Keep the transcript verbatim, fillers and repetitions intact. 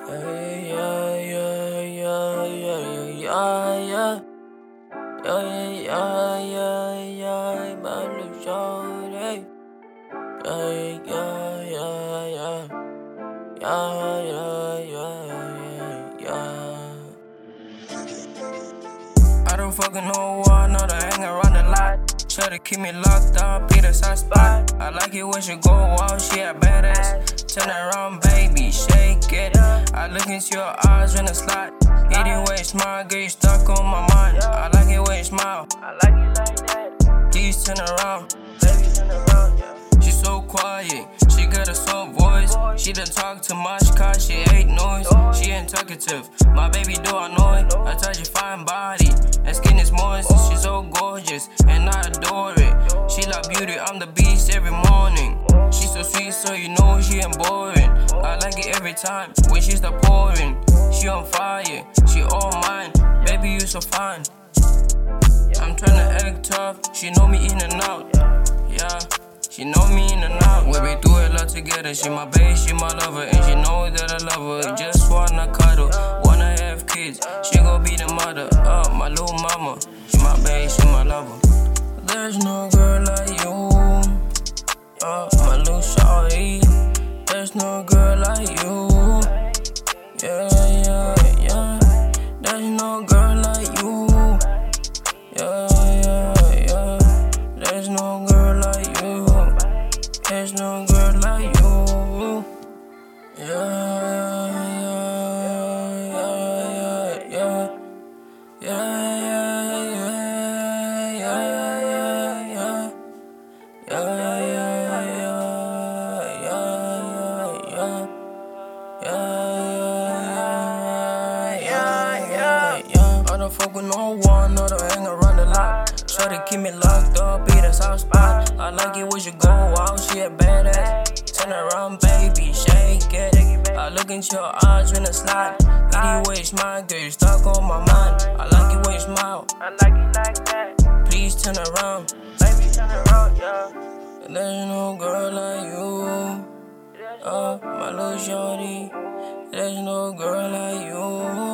Yeah, yeah, yeah, yeah, yeah, yeah, yeah. Yeah, yeah, yeah, yeah, my little shorty. Yeah, yeah, yeah, yeah. Yeah, yeah, yeah, yeah, yeah. I don't fucking know why, know to hang around a lot. Try to keep me locked up, be the side spot. I like it when she go out, she a badass. Turn around, baby, shake it. I look into your eyes when it's slot. Eating way smile, girl, you stuck on my mind. I like it when you smile. I like it like that. Please turn around, baby, turn around, yeah. She's so quiet, she got a soft voice. She don't talk too much, cause she hate noise. She ain't talkative, my baby do I know it. I touch your fine body, and skin is moist. She's so gorgeous, and I adore it. She love beauty, I'm the beast every morning. She's so sweet, so you know she ain't boring. I like it every time, when she start pouring. She on fire, she all mine. Baby, you so fine. I'm tryna act tough, she know me in and out. Yeah, she know me in and out. We been through a lot together. She my babe, she my lover, and she know that I love her. Just wanna cuddle, wanna have kids. She gon' be the mother, uh, my little mama. She my babe, she my lover. There's no girl like you, uh, my little shawty. There's no girl like you. Yeah, yeah, yeah. There's no girl like you. Yeah, yeah, yeah. There's no girl like you. There's no girl like you. Yeah, yeah, yeah, yeah, yeah, yeah, yeah, yeah, yeah, yeah, yeah, yeah, yeah, yeah, yeah. I don't fuck with no one, no, don't hang around a lot. Try to keep me locked up, be the soft spot. I like it when you go out, she a badass. Turn around, baby, shake it. I look into your eyes when it's slide. Eat way you smile, girl, you stuck on my mind. I like it when you smile. I like it like that. Please turn around, baby, turn around, yeah. There's no girl like you, uh, my little shorty. There's no girl like you.